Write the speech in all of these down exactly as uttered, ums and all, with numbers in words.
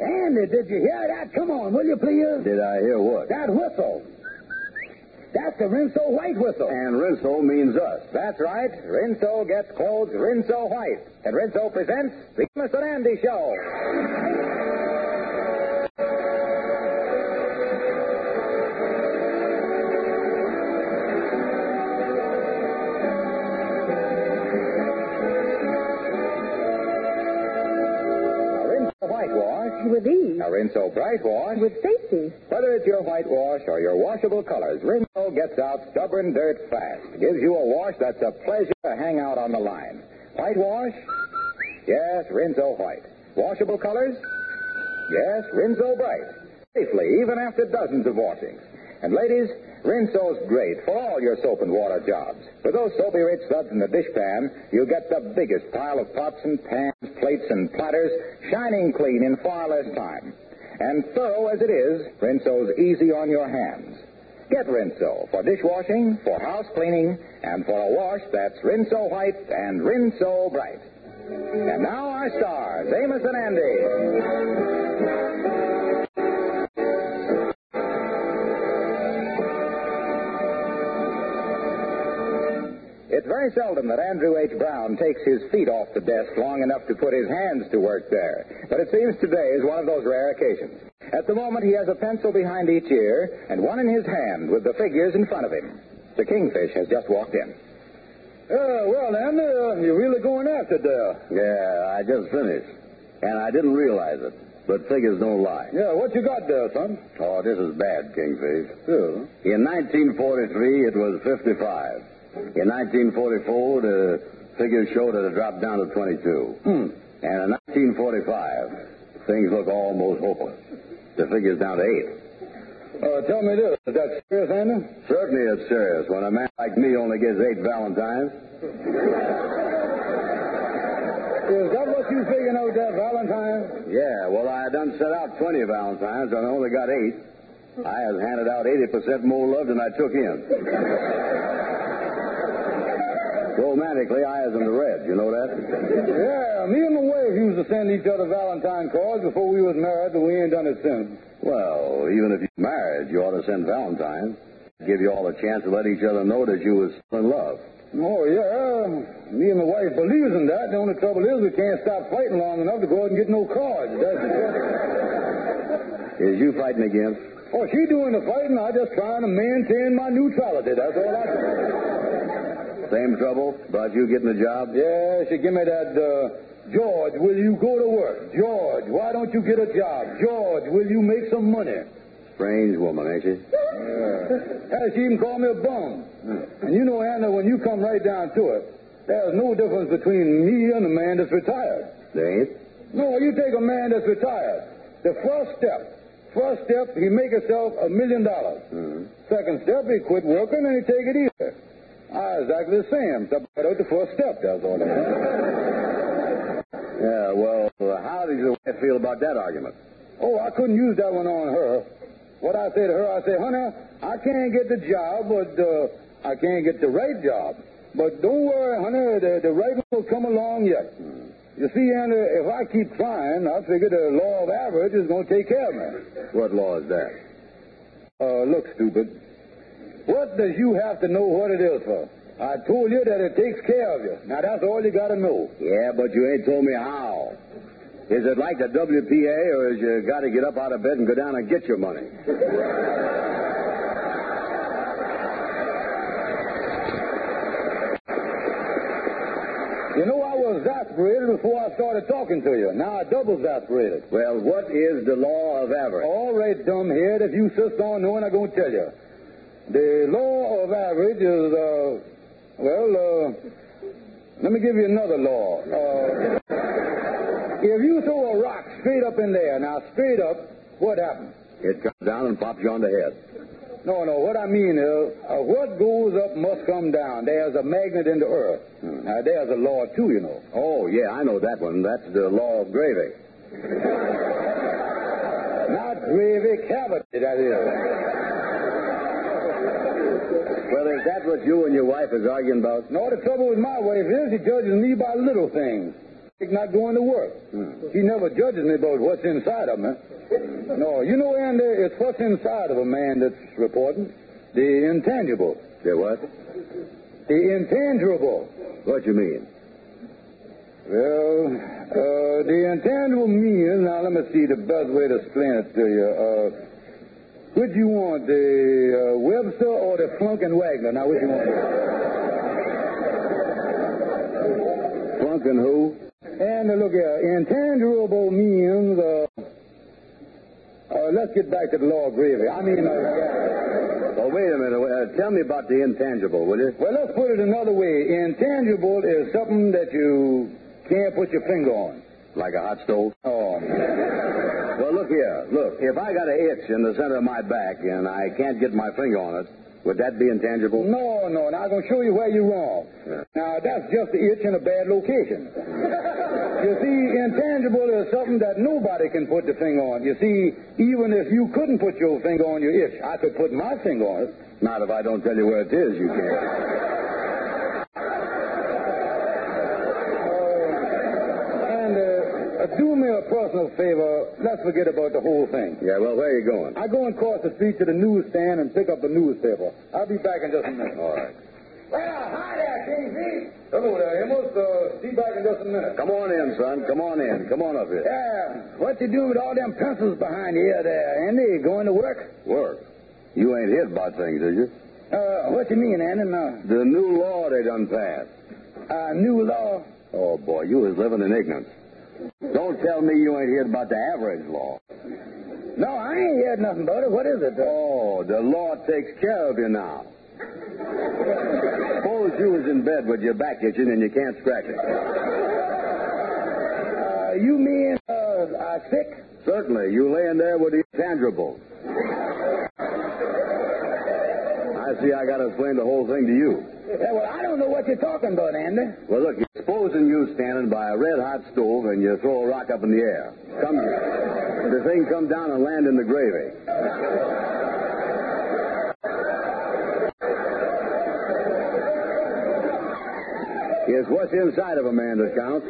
Andy, did you hear that? Come on, will you please? Did I hear what? That whistle. That's the Rinso White whistle. And Rinso means us. That's right. Rinso gets clothes Rinso White. And Rinso presents the Amos and Andy Show. Whitewash with ease. A Rinso Bright Wash with safety. Whether it's your whitewash or your washable colors, Rinso gets out stubborn dirt fast. Gives you a wash that's a pleasure to hang out on the line. Whitewash? Yes, Rinso White. Washable colors? Yes, Rinso Bright. Safely, even after dozens of washings. And ladies, Rinso's great for all your soap and water jobs. With those soapy-rich suds in the dishpan, you get the biggest pile of pots and pans, plates and platters, shining clean in far less time. And thorough as it is, Rinso's easy on your hands. Get Rinso for dishwashing, for house cleaning, and for a wash that's Rinso White and Rinso Bright. And now our stars, Amos and Andy. It's very seldom that Andrew H. Brown takes his feet off the desk long enough to put his hands to work there. But it seems today is one of those rare occasions. At the moment, he has a pencil behind each ear and one in his hand with the figures in front of him. The Kingfish has just walked in. Uh, well, Andy, uh, you're really going after it there. Yeah, I just finished. And I didn't realize it. But figures don't lie. Yeah, what you got there, son? Oh, this is bad, Kingfish. Yeah. In nineteen forty-three, it was fifty-five. In nineteen forty-four, the figures showed it had dropped down to twenty-two. Hmm. And in nineteen forty-five, things look almost hopeless. The figure's down to eight. Uh, tell me this. Is that serious, Andy? Certainly it's serious when a man like me only gets eight Valentines. Is that what you figuring out there, Valentine? Yeah, well, I done set out twenty Valentines and I only got eight. I has handed out eighty percent more love than I took in. Romantically, I is in the red. You know that? Yeah, me and my wife used to send each other Valentine cards before we was married, but we ain't done it since. Well, even if you're married, you ought to send Valentine. Give you all a chance to let each other know that you was still in love. Oh, yeah. Me and my wife believes in that. The only trouble is we can't stop fighting long enough to go out and get no cards. That's the trouble. Is you fighting again? Oh, she doing the fighting. I just trying to maintain my neutrality. That's all I can do. Same trouble about you getting a job? Yeah, she give me that, uh, George, will you go to work? George, why don't you get a job? George, will you make some money? Strange woman, ain't she? Yeah. Hell, she even called me a bum. And you know, Anna, when you come right down to it, there's no difference between me and a man that's retired. There ain't? No, you take a man that's retired. The first step, first step, he make himself a million dollars. Mm-hmm. Second step, he quit working and he take it easy. Ah, exactly the same. Except right out the first step, that's all it is. Yeah, well, how did your wife feel about that argument? Oh, I couldn't use that one on her. What I say to her, I say, honey, I can't get the job, but uh, I can't get the right job. But don't worry, honey, the, the right one will come along yet. Hmm. You see, Andy, if I keep trying, I figure the law of average is going to take care of me. What law is that? Uh, look, stupid. What does you have to know what it is for? I told you that it takes care of you. Now, that's all you got to know. Yeah, but you ain't told me how. Is it like the W P A, or is you got to get up out of bed and go down and get your money? You know, I was exasperated before I started talking to you. Now I double exasperated. Well, what is the law of average? All right, dumbhead, if you insist on knowing, I'm going to tell you. The law of average is, uh, well, uh, let me give you another law. Uh, if you throw a rock straight up in there, now straight up, what happens? It comes down and pops you on the head. No, no, what I mean is, uh, what goes up must come down. There's a magnet in the earth. Hmm. Now, there's a law, too, you know. Oh, yeah, I know that one. That's the law of gravy. Not gravy, cavity, that is. Well, is that what you and your wife is arguing about? No, the trouble with my wife is she judges me by little things. like not going to work. Hmm. She never judges me about what's inside of me. No, you know, Andy, it's what's inside of a man that's important. The intangible. The what? The intangible. What you mean? Well, uh, the intangible means, now let me see the best way to explain it to you. Uh, which you want, the uh, Webster or the Flunkin' Wagner? Now, which you want? Flunkin' who? And uh, look here, intangible means, uh, uh, let's get back to the law of gravity. I mean, uh, yeah. Well, wait a minute. Uh, tell me about the intangible, will you? Well, let's put it another way. Intangible is something that you can't put your finger on. Like a hot stove? Oh, man. Well, look here. Look, if I got an itch in the center of my back and I can't get my finger on it, would that be intangible? No, no. Now, I'm going to show you where you're wrong. Yeah. Now, that's just the itch in a bad location. You see, intangible is something that nobody can put the finger on. You see, even if you couldn't put your finger on your itch, I could put my finger on it. Not if I don't tell you where it is, you can't. Do me a personal favor. Let's forget about the whole thing. Yeah, well, where are you going? I go across the street to the newsstand and pick up a newspaper. I'll be back in just a minute. All right. Well, hi there, King Pete. Hello there, Amos. Uh, be back in just a minute. Come on in, son. Come on in. Come on up here. Yeah. What you doing with all them pencils behind you there, Andy? Going to work? Work? You ain't heard about things, did you? Uh, what you mean, Andy? No. The new law they done passed. Uh, new law? Oh, boy, you was living in ignorance. Don't tell me you ain't heard about the average law. No, I ain't heard nothing about it. What is it? Oh, the law takes care of you now. Suppose you was in bed with your back itching and you can't scratch it. Uh, you mean, uh, uh, sick? Certainly. You laying there with the intangible. I see I got to explain the whole thing to you. Yeah, well, I don't know what you're talking about, Andy. Well, look, supposing you standing by a red-hot stove and you throw a rock up in the air. Come, the thing come down and land in the gravy. It's what's inside of a man that counts.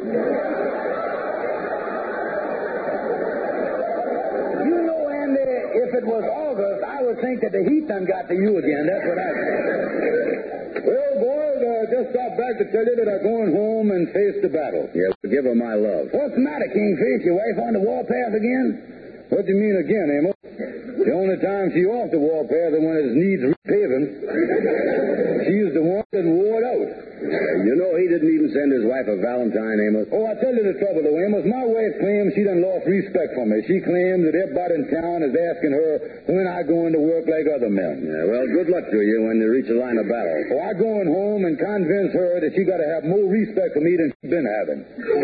You know, Andy, if it was August, I would think that the heat done got to you again. That's what I think. Well, boys, I uh, just got back to tell you that I'm going home and face the battle. Yes, give her my love. What's the matter, Kingfish? Your wife on the warpath again? What do you mean again, Amos? The only time she off the warpath is when it needs repaving. She's the one that wore it out. You know he didn't even send his wife a Valentine, Amos. Oh, I tell you the trouble, though, Amos. My wife claims she done lost respect for me. She claims that everybody in town is asking her when I go into work like other men. Yeah, well, good luck to you when you reach the line of battle. Oh, I going home and convince her that she got to have more respect for me than she's been having.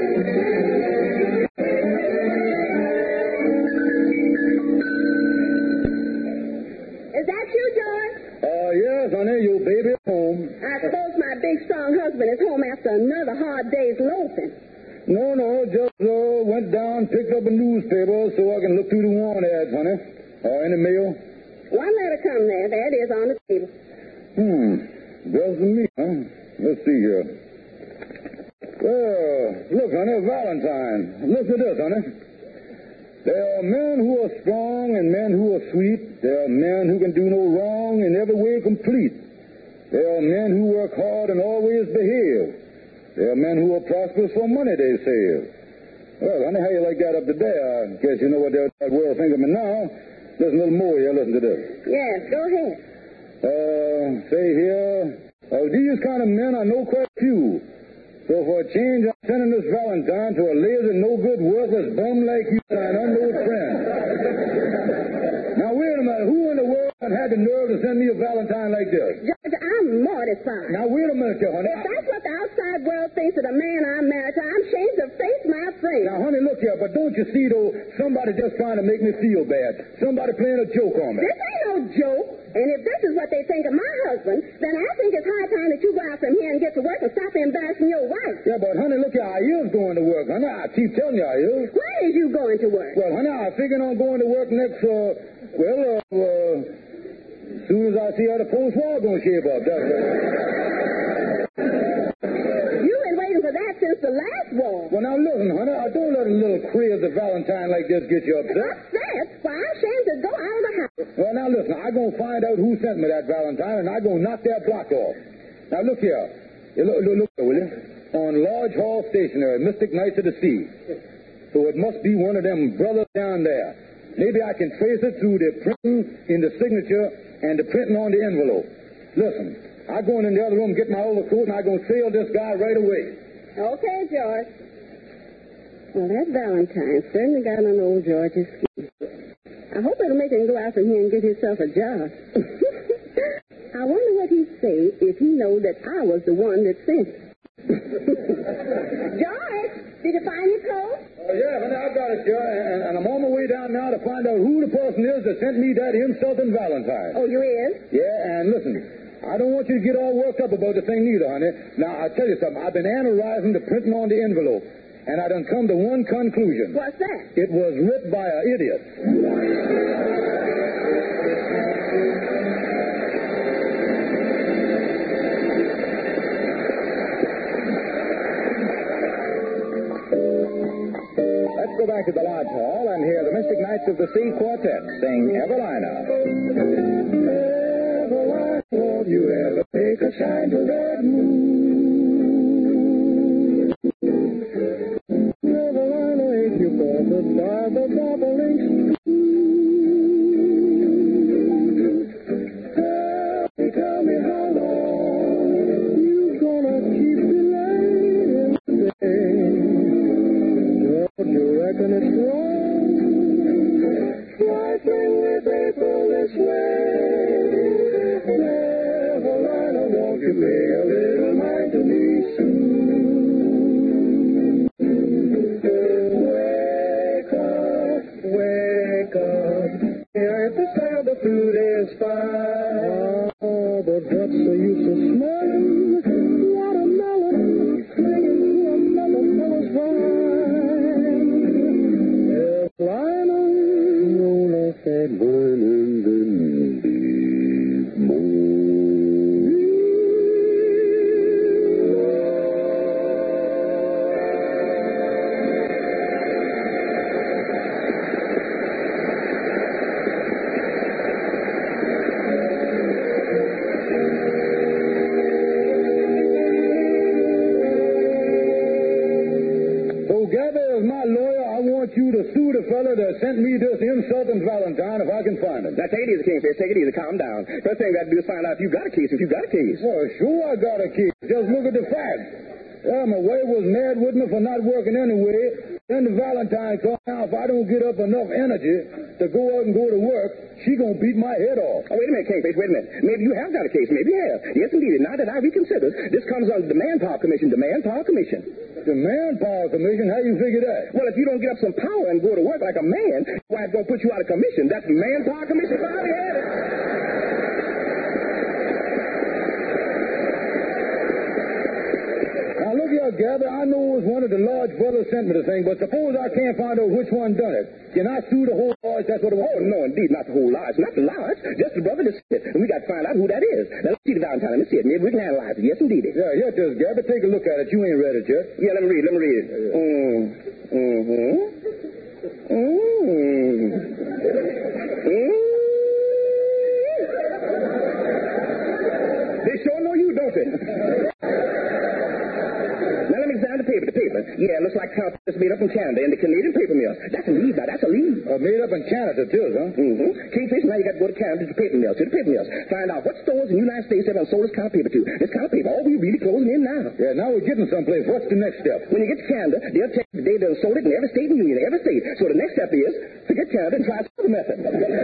Is that you, George? Uh, yes, honey, your baby at home. I suppose my big, strong husband is home after another hard day's loafing. No, no, just uh, went down, picked up a newspaper so I can look through the want ads, honey. Uh, in the mail? One letter come there. There it is on the table. Hmm, doesn't me, huh? Let's see here. Well, look, honey, Valentine. Listen to this, honey. There are men who are strong and men who are sweet. There are men who can do no wrong and every way complete. There are men who work hard and always behave. There are men who are prosperous for money they save. Well, honey, how you like that up to there? I guess you know what that world think of me now. Listen a little more here. Listen to this. Yes, go ahead. Uh, say here, uh, these kind of men I know quite few. So for a change, I'm sending this Valentine to a lazy, no-good, worthless bum like you and an unknown friend. Now, wait a minute. Who in the world had the nerve to send me a Valentine like this? George, I'm mortified. Now, wait a minute, honey. If that's what the outside world thinks of the man I'm married to, I'm ashamed to face my friend. Now, honey, look here. But don't you see, though, somebody just trying to make me feel bad. Somebody playing a joke on me. This ain't no joke. And if this is what they think of my husband, then I think it's high time that you go out from here and get to work and stop embarrassing your wife. Yeah, but, honey, look here. I is going to work, honey. I keep telling you I is. When is you going to work? Well, honey, I figure on going to work next, uh, well, uh, uh, as soon as I see how the post-war going to shape up. That's right. You've been waiting for that since the last one. Well, now listen, honey, I don't let a little craze of Valentine like this get you upset. Upset? Why, I'm ashamed to go out of the house. Well, now listen, I'm going to find out who sent me that Valentine, and I'm going to knock their block off. Now, look here. You look, look, look here, will you? On Lodge Hall Stationery, Mystic Knights of the Sea. So it must be one of them brothers down there. Maybe I can trace it through the printing in the signature and the printing on the envelope. Listen, I'm going in the other room, get my overcoat, and I'm going to sail this guy right away. Okay, George. Well, that Valentine certainly got on old George's skin. I hope it'll make him go out from here and get himself a job. I wonder what he'd say if he knows that I was the one that sent it. George, did you find your coat? Oh, yeah, honey, I've got it, sure, and, and I'm on my way down now to find out who the person is that sent me that insulting Valentine. Oh, you is? Yeah, and listen, I don't want you to get all worked up about the thing neither, honey. Now, I'll tell you something. I've been analyzing the printing on the envelope, and I done come to one conclusion. What's that? It was writ by an idiot. Let's go back to the Lodge Hall and hear the Mystic Knights of the Sea Quartet sing Evelina. Evelina, won't you ever take a shine to that moon? Evelina, ain't you bothered by the bubbling stream? Tell me how long you gonna keep delaying things. You reckon it's wrong? Why bring this April this way? Evelina, won't you pay a little mind to me soon? Wake up, wake up. Here at the sound the food is fine. Oh, but what's the use of smiling? Watermelon clinging to another fellow's vine. Evelina, roll off that wine and then leave fella that sent me this insulting Valentine if I can find him. Now, take it easy, Kingfish. Take it easy. Calm down. First thing we got to do is find out if you got a case. If you got a case. Well, sure I got a case. Just look at the facts. Yeah, my wife was mad with me for not working anyway. Then the Valentine come out. If I don't get up enough energy to go out and go to work, she gonna beat my head off. Oh, wait a minute, Kingfish. Wait a minute. Maybe you have got a case. Maybe you have. Yes, indeed. Now that I reconsider, this comes under the Manpower Commission. The Manpower Commission. The Manpower Commission? How you figure that? Well, if you don't get up some power and go to work like a man, why, it's gonna put you out of commission. That's the Manpower Commission. I already had it. Now, look here, Gabby. I know it was one of the large brothers sent me the thing, but suppose I can't find out which one done it. Can I sue the whole lodge? That's what it was. Oh, no, indeed, not the whole lodge. Not the lodge. Just the brother that sent it. And we got to find out who that is. Now, let's see the Valentine. Let me see it. Maybe we can analyze it. Yes, indeed. Yeah, here it is, Gabby. Take a look at it. You ain't read it yet. Yeah, let me read. Let me read it. Mm. Mm-hmm. Mm. Mm. They sure know you, don't they? Now, let me examine the paper. The paper. Yeah, it looks like counterfeits made up in Canada and the Canadian paper mill. That's a lead, now. That's a lead. Uh, made up in Canada, too, huh? Mm-hmm. Kingfish, now you got to go to Canada to the paper mill, to the paper mills. Find out what stores in the United States have sold this kind of paper to. This kind of paper. All we really closing in now. Yeah, now we're getting someplace. What's the next step? When you get to Canada, they'll tell you the day they sold it in every state in the Union, every state. So the next step is to get Canada and try some other method.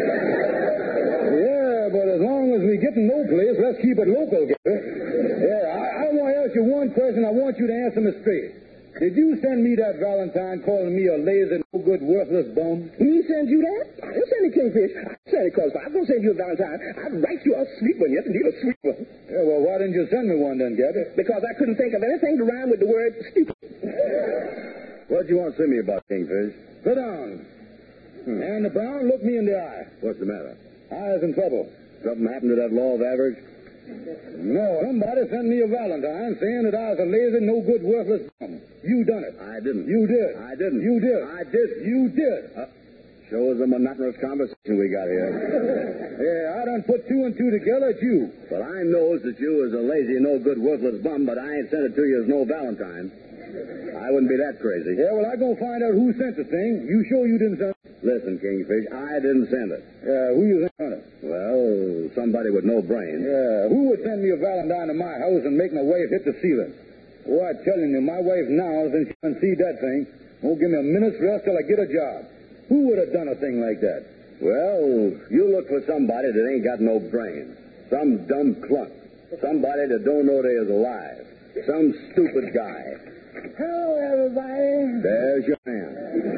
Yeah, but as long as we get to no place, let's keep it local, Gary. Yeah, I, I want to ask you one question. I want you to answer me straight. Did you send me that Valentine calling me a lazy, no-good, worthless bum? Me send you that? I didn't send it, Kingfish. I sent it because if I was going to send you a Valentine, I'd write you a sweet one. Yes, indeed, a sweet one. Yeah, well, why didn't you send me one then, Gabby? Because I couldn't think of anything to rhyme with the word stupid. What do you want to send me about, Kingfish? Sit down. Hmm. And the Brown, look me in the eye. What's the matter? Eye's in trouble. Something happened to that law of average? No, somebody sent me a Valentine saying that I was a lazy, no good, worthless bum. You done it. I didn't. You did. I didn't. You did. I did. You did. Uh, shows the monotonous conversation we got here. Yeah, I done put two and two together at you. Well, I knows that you is a lazy, no good, worthless bum, but I ain't sent it to you as no Valentine. I wouldn't be that crazy. Yeah, well, I gonna find out who sent the thing. You sure you didn't send it? Listen, Kingfish, I didn't send it. Yeah, who you sent it? Well, somebody with no brains. Yeah, who would send me a Valentine to my house and make my wife hit the ceiling? Oh, I'm telling you, my wife now, since she can see that thing, won't give me a minute's rest till I get a job. Who would have done a thing like that? Well, you look for somebody that ain't got no brains. Some dumb clunk. Somebody that don't know they is alive. Some stupid guy. Hello, everybody. There's your man.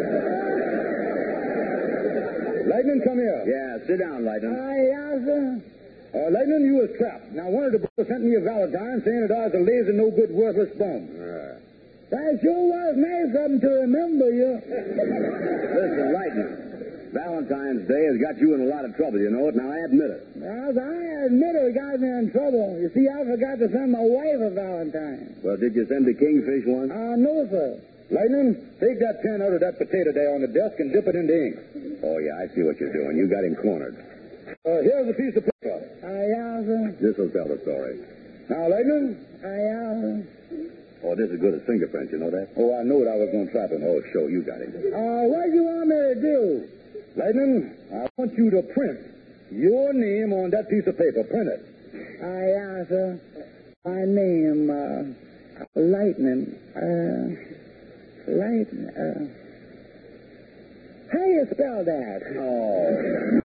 Lightning, come here. Yeah, sit down, Lightning. Hi, yes, sir. Uh, Lightning, you was trapped. Now, one of the brothers sent me a Valentine saying that I was a lazy, no good, worthless bum. Uh, That sure was nice of 'em to remember you. listen, Lightning. Valentine's Day has got you in a lot of trouble, you know it. Now, I admit it. Yes, I admit it got me in trouble. You see, I forgot to send my wife a Valentine. Well, did you send the Kingfish one? Uh, no, sir. Lightning, take that pen out of that potato there on the desk and dip it into ink. Oh, yeah, I see what you're doing. You got him cornered. Uh, here's a piece of paper. Uh, yes, sir. This'll tell the story. Now, Lightning. Uh, yes, sir. Oh, this is good as fingerprints, you know that? Oh, I knew what I was going to trap him. Oh, show, you got him. Uh, what do you want me to do? Lightning, I want you to print your name on that piece of paper. Print it. Uh, yes, sir. My name, uh, Lightning. Uh, Lightning, uh... How do you spell that? Oh.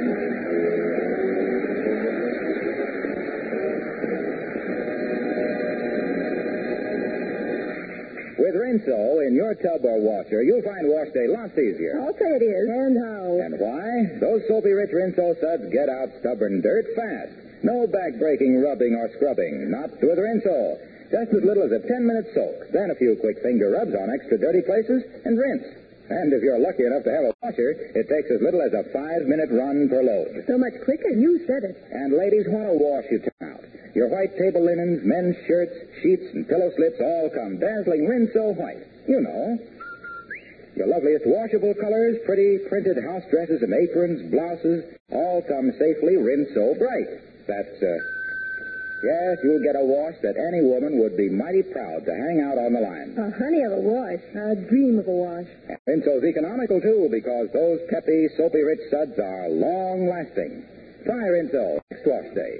With Rinso in your tub or washer, you'll find wash day lots easier. I'll say it is. And how? And why? Those soapy-rich Rinso suds get out stubborn dirt fast. No back-breaking rubbing or scrubbing. Not with Rinso. Just as little as a ten-minute soak. Then a few quick finger rubs on extra dirty places and rinse. And if you're lucky enough to have a washer, it takes as little as a five-minute run per load. So much quicker. You said it. And ladies want to wash you out. Your white table linens, men's shirts, sheets, and pillow slips all come dazzling Rinso white. You know. Your loveliest washable colors, pretty printed house dresses and aprons, blouses, all come safely Rinso bright. That's, uh, yes, you'll get a wash that any woman would be mighty proud to hang out on the line. A honey of a wash. I dream of a wash. And Rinso's economical, too, because those peppy, soapy-rich suds are long-lasting. Try Rinso next wash day.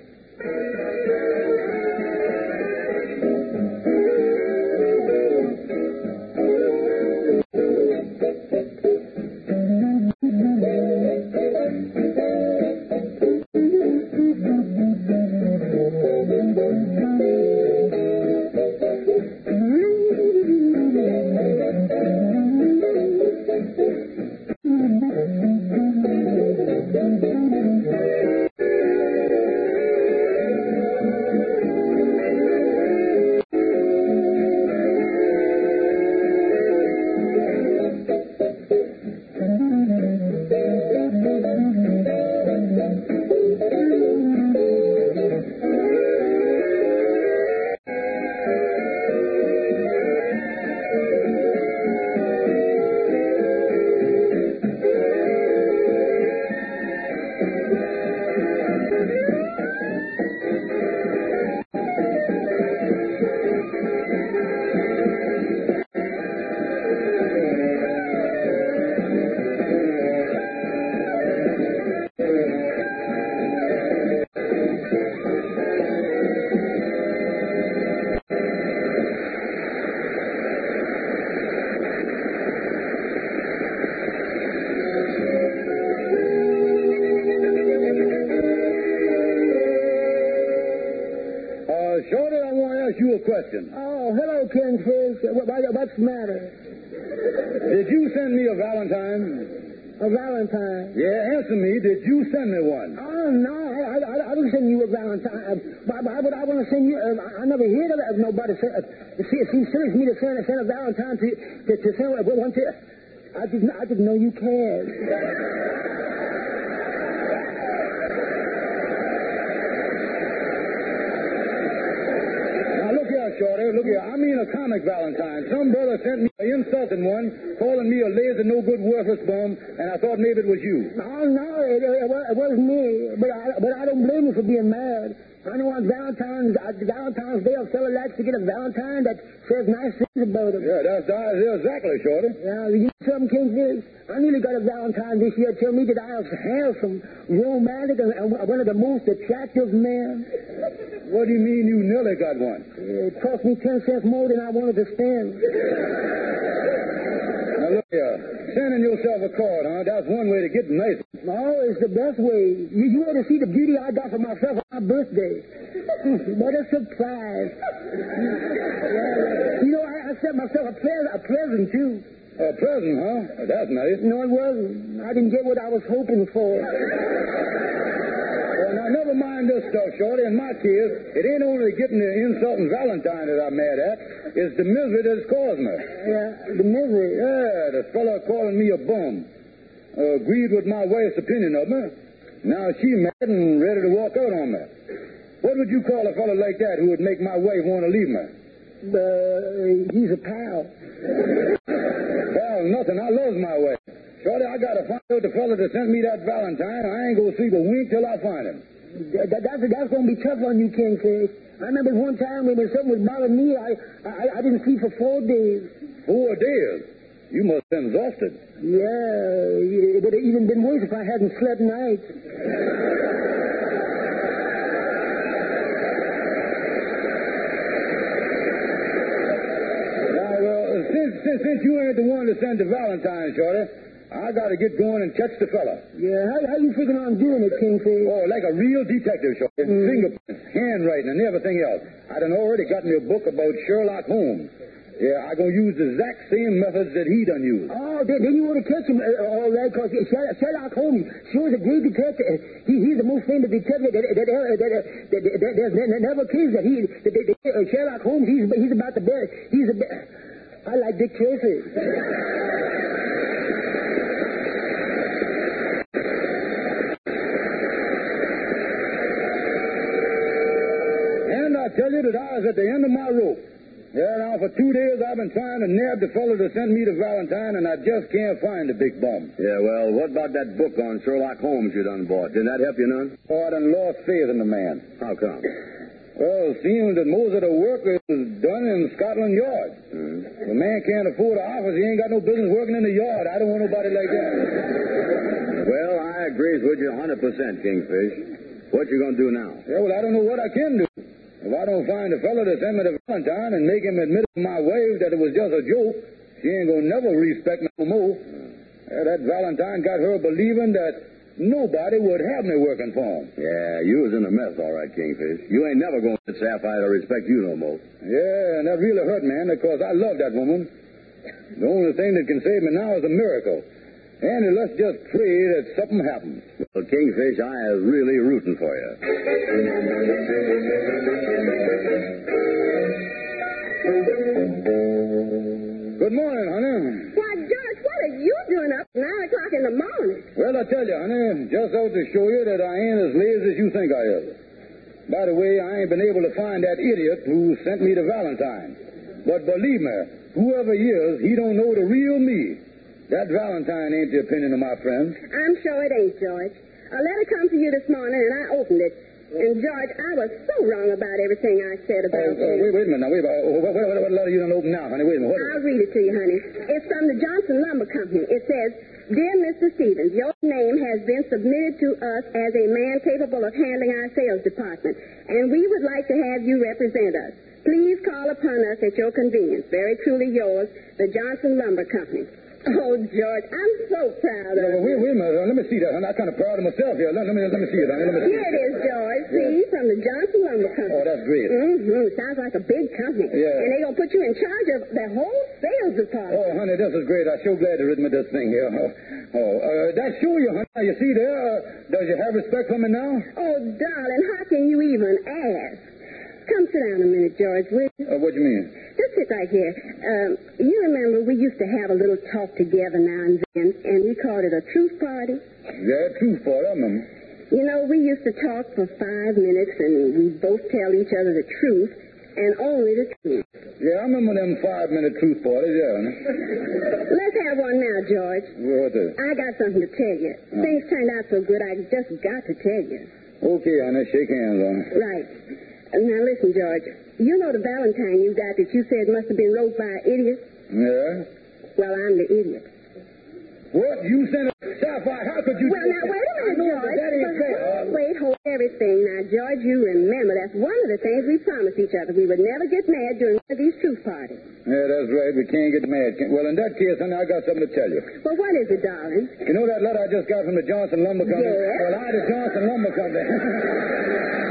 Shorty, I want to ask you a question. Oh, hello, Kingfish. What, what's the matter? Did you send me a Valentine? A Valentine? Yeah, answer me. Did you send me one? Oh, no. I, I, I didn't send you a Valentine. Why, why would I want to send you? Uh, I never heard of, of nobody. Send, uh, see, it seems silly for me to send, send a Valentine to, to, to send one to. I didn't, I didn't know you cared. Shorty. Look here. I mean a comic Valentine. Some brother sent me an insulting one, calling me a lazy, no-good, worthless bum, and I thought maybe it was you. No, no, it, it, it wasn't me. But I, but I don't blame you for being mad. I know on Valentine's, uh, Valentine's Day, a fella likes to get a Valentine that says nice things about him. Yeah, that's, that's exactly, Shorty. Yeah, you know something, Kingfish? I nearly got a Valentine this year. Tell me that I was handsome, romantic, and, and one of the most attractive men. What do you mean you nearly got one? It cost me ten cents more than I wanted to spend. Now, look here. Sending yourself a card, huh? That's one way to get nice. No, it's the best way. You, you ought to see the beauty I got for myself on my birthday. What a surprise. Yeah, you know, I, I sent myself a, pre- a present, too. A present, huh? That's nice. No, it wasn't. I didn't get what I was hoping for. Well, now, never mind this stuff, Shorty. In my case, it ain't only getting the insulting Valentine that I'm mad at. It's the misery that's caused me. Yeah, the misery. Yeah, the fella calling me a bum. Uh, agreed with my wife's opinion of me. Now she mad and ready to walk out on me. What would you call a fella like that who would make my wife want to leave me? Uh, he's a pal. Well, nothing. I love my wife. Shorty, I gotta find out the fella that sent me that Valentine. I ain't gonna sleep a wink till I find him. That, that, that's, that's going to be tough on you, Kingfish. I remember one time when something was bothering me, I, I, I didn't sleep for four days. Four days? You must have been exhausted. Yeah, it would have even been worse if I hadn't slept nights. Now, well, since, since, since you ain't the one to send the Valentine, Shorty, I gotta get going and catch the fella. Yeah, how, how you figuring on doing it, Kingfish? Oh, like a real detective, Shorty. Mm. Fingerprints, handwriting, and everything else. I done already got me a book about Sherlock Holmes. Yeah, I'm going to use the exact same methods that he done used. Oh, then, then you want to catch him, uh, all right, because Sherlock Holmes sure is a great detective. He, he's the most famous detective that, that, that, that, that, that, that there's never case that he, that, that, that, uh, Sherlock Holmes, he's, he's about the best. He's a be- I like Dick Tracy. And I tell you that I was at the end of my rope. Yeah, now for two days I've been trying to nab the fellow to send me the Valentine, and I just can't find the big bum. Yeah, well, what about that book on Sherlock Holmes you done bought? Didn't that help you none? Oh, I done lost faith in the man. How come? Well, it seems that most of the work is done in Scotland Yard. Mm-hmm. The man can't afford an office. He ain't got no business working in the yard. I don't want nobody like that. Well, I agrees with you one hundred percent, Kingfish. What you gonna do now? Yeah, well, I don't know what I can do. If I don't find the fellow that sent me the Valentine and make him admit to my wife that it was just a joke, she ain't gonna never respect me no more. Yeah, that Valentine got her believing that nobody would have me working for him. Yeah, you was in a mess, all right, Kingfish. You ain't never gonna let Sapphire to respect you no more. Yeah, and that really hurt, man, because I love that woman. The only thing that can save me now is a miracle. And let's just pray that something happens. Well, Kingfish, I is really rooting for you. Good morning, honey. Why, George, what are you doing up at nine o'clock in the morning? Well, I tell you, honey, just out to show you that I ain't as lazy as you think I is. By the way, I ain't been able to find that idiot who sent me the Valentine. But believe me, whoever he is, he don't know the real me. That Valentine ain't the opinion of my friends. I'm sure it ain't, George. A letter come to you this morning, and I opened it. And, George, I was so wrong about everything I said about uh, you. Uh, wait, wait a minute now. Wait, uh, what, what, what letter you done open now, honey? Wait a minute. What I'll read it to you, honey. It's from the Johnson Lumber Company. It says, Dear Mister Stevens, your name has been submitted to us as a man capable of handling our sales department, and we would like to have you represent us. Please call upon us at your convenience. Very truly yours, the Johnson Lumber Company. Oh, George, I'm so proud of yeah, well, you. wait, wait a minute. Uh, let me see that, honey. I'm kind of proud of myself here. Let, let, me, let me see it, honey. Let me see Here it is, George. See, from the Johnson Lumber Company. Oh, that's great. Mm-hmm. Sounds like a big company. Yeah. And they're going to put you in charge of the whole sales department. Oh, honey, this is great. I'm so glad to rid me of this thing here. Oh, oh uh, that show you, honey. You see there? Uh, does you have respect for me now? Oh, darling, how can you even ask? Come sit down a minute, George, will you? Uh, what do you mean? Just sit right here. Um, you remember we used to have a little talk together now and then, and we called it a truth party? Yeah, truth party, I remember. You know, we used to talk for five minutes, and we both tell each other the truth, and only the truth. Yeah, I remember them five-minute truth parties, yeah. Let's have one now, George. What the? I got something to tell you. Oh. Things turned out so good, I just got to tell you. Okay, honey, shake hands on it. Right. Now, listen, George. You know the Valentine you got that you said must have been wrote by an idiot? Yeah? Well, I'm the idiot. What? You sent a sapphire? How could you Well, do now, that? wait a I minute, know, George. but that ain't fair. Hold, wait, hold everything. Now, George, you remember that's one of the things we promised each other. We would never get mad during one of these truth parties. Yeah, that's right. We can't get mad. Can- Well, in that case, honey, I got something to tell you. Well, what is it, darling? You know that letter I just got from the Johnson Lumber Company? Yes. Well, I, the Johnson Lumber Company.